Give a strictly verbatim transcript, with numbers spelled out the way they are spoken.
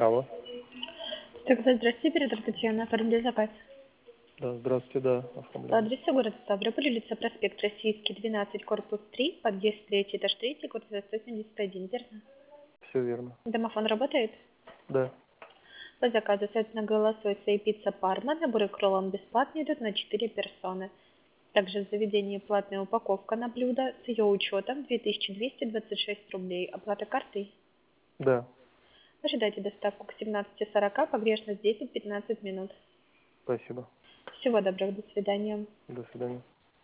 Алло. Тогда здравствуйте, оператор Татьяна, оформили заказ. Да, здравствуйте, да, По оформляю. адресу город Ставрополь, улица Проспект Российский, двенадцать, корпус три, подъезд три, этаж три, квартира сто семьдесят один, верно? Все верно. Домофон работает? Да, По заказу, соответственно, голосой своей пицца Парма, наборы к роллам бесплатно идут на четыре персоны. Также в заведении платная упаковка на блюдо с ее учетом две тысячи двести двадцать шесть рублей. Оплата картой. да, Ожидайте доставку к семнадцати сорока, погрешность десять-пятнадцать минут. спасибо. Всего доброго, до свидания. До свидания.